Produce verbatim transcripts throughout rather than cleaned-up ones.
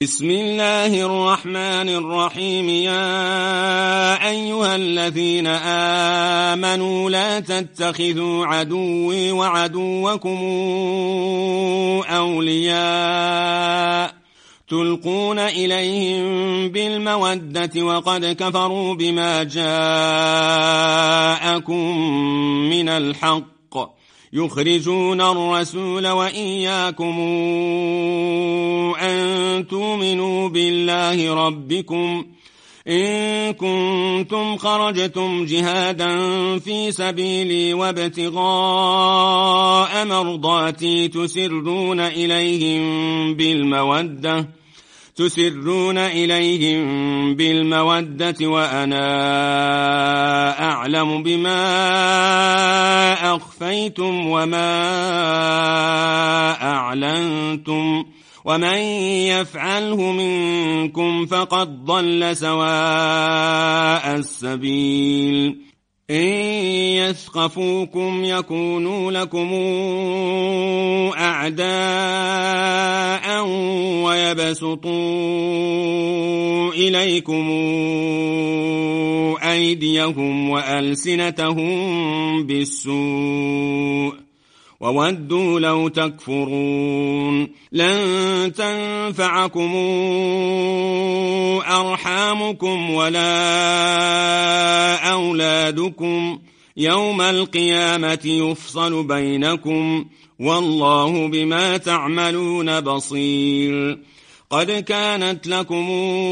بسم الله الرحمن الرحيم. يا أيها الذين آمنوا لا تتخذوا عدوي وعدوكم أولياء تلقون إليهم بالمودة وقد كفروا بما جاءكم من الحق يخرجون الرسول وإياكم أن تؤمنوا بالله ربكم إن كنتم خرجتم جهادا في سبيلي وابتغاء مرضاتي تسرون إليهم بالمودة تسرون إليهم بالمودة وأنا أعلم بما أخفيتم وما أعلنتم ومن يفعله منكم فقد ضل سواء السبيل. إن يثقفوكم يكونوا لكم أعداء ويبسطوا إليكم أيديهم وألسنتهم بالسوء وودوا لو تكفرون. لن تنفعكم أرحامكم ولا أولادكم يوم القيامة يفصل بينكم والله بما تعملون بصير. قد كانت لكم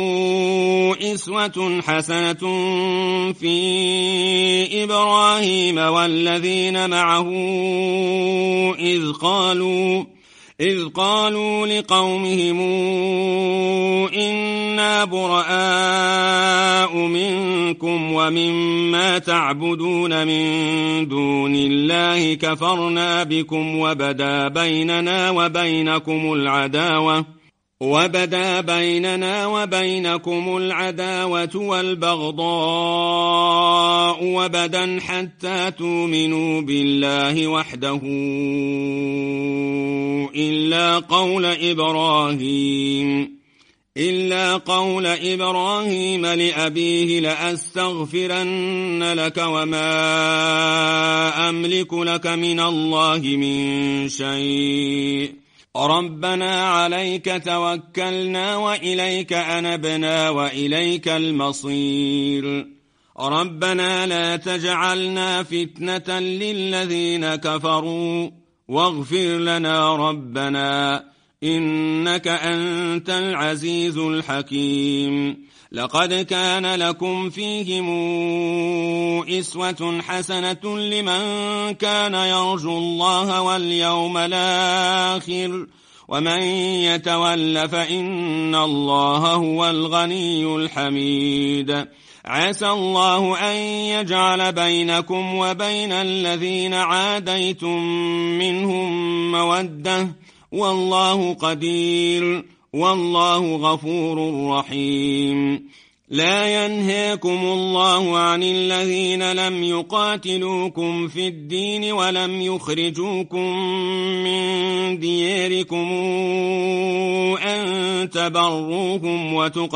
إسوة حسنة في إبراهيم والذين معه إذ قالوا إذ قالوا لقومهم إنا براء منكم ومما تعبدون من دون الله كفرنا بكم وبدا بيننا وبينكم العداوة وبدا بيننا وبينكم العداوة والبغضاء وبدا حتى تؤمنوا بالله وحده إلا قول إبراهيم إلا قول إبراهيم لأبيه لأستغفرن لك وما أملك لك من الله من شيء ربنا عليك توكلنا وإليك أنبنا وإليك المصير. ربنا لا تجعلنا فتنة للذين كفروا واغفر لنا ربنا إنك أنت العزيز الحكيم. لقد كان لكم فيهم إسوة حسنة لمن كان يرجو الله واليوم الآخر ومن يتول فإن الله هو الغني الحميد. عسى الله أن يجعل بينكم وبين الذين عاديتم منهم مودة والله قدير والله غفور رحيم. لا ينهاكم الله عن الذين لم يقاتلوكم في الدين ولم يخرجوكم من دياركم أن تبروهم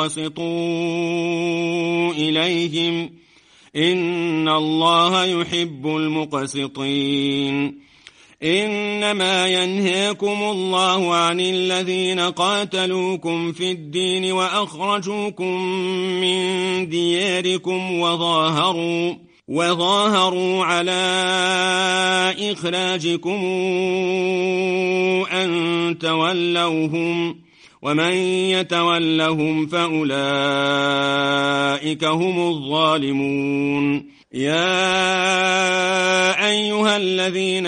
وتقسطوا إليهم إن الله يحب المقسطين. إنما ينهاكم الله عن الذين قاتلوكم في الدين وأخرجوكم من دياركم وظاهروا وظاهروا على إخراجكم أن تولوهم ومن يتولهم فأولئك هم الظالمون. يا أيها الذين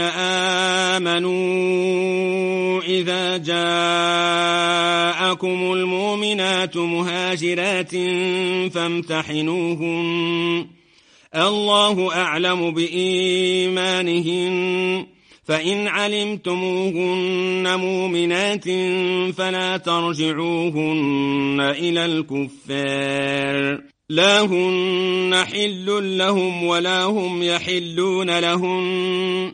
آمنوا إذا جاءكم المؤمنات مهاجرات فامتحنوهن الله أعلم بإيمانهن فإن علمتموهن مؤمنات فلا ترجعوهن إلى الكفار لا هن حل لهم ولا هم يحلون لهم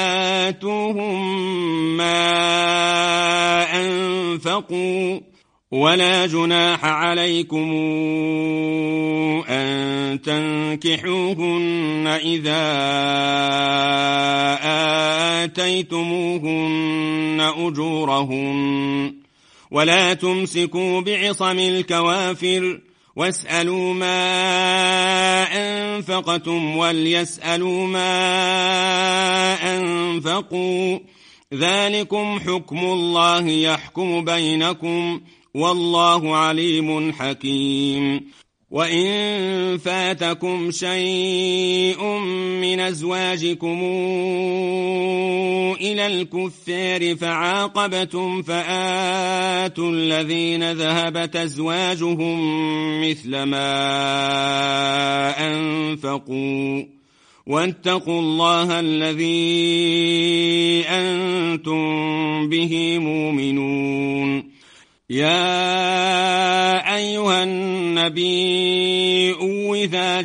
وآتوهم ما أنفقوا ولا جناح عليكم أن تنكحوهن إذا آتيتموهن أجورهن ولا تمسكوا بعصم الكوافر واسألوا ما أنفقتم وليسألوا ما أنفقوا ذلكم حكم الله يحكم بينكم والله عليم حكيم. وإن فاتكم شيء من أزواجكم إلى الكفار فعاقبتم فآتوا الذين ذهبت أزواجهم مثل ما أنفقوا واتقوا الله الذي أنتم به مؤمنون. يا أيها النبي إذا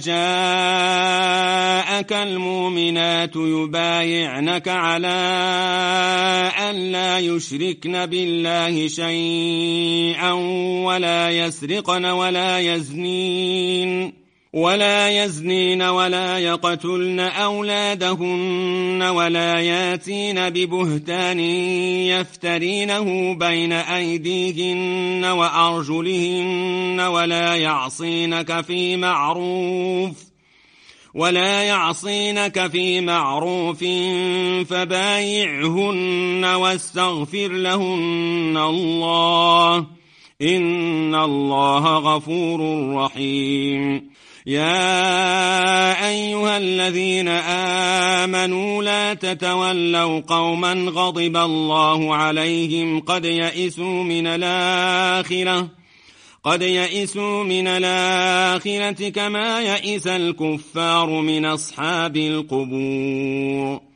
جاءك المؤمنات يبايعنك على أن لا يشركن بالله شيئا ولا يسرقن ولا يزنين ولا يزنين ولا يقتلن أولادهن ولا ياتين ببهتان يفترينه بين أيديهن وأرجلهن ولا يعصينك في معروف ولا يعصينك في معروف فبايعهن واستغفر لهن الله إن الله غفور رحيم. يا أيها الذين آمنوا لا تتولوا قوما غضب الله عليهم قد يئسوا من الآخرة قد يئسوا من الآخرة كما يئس الكفار من أصحاب القبور.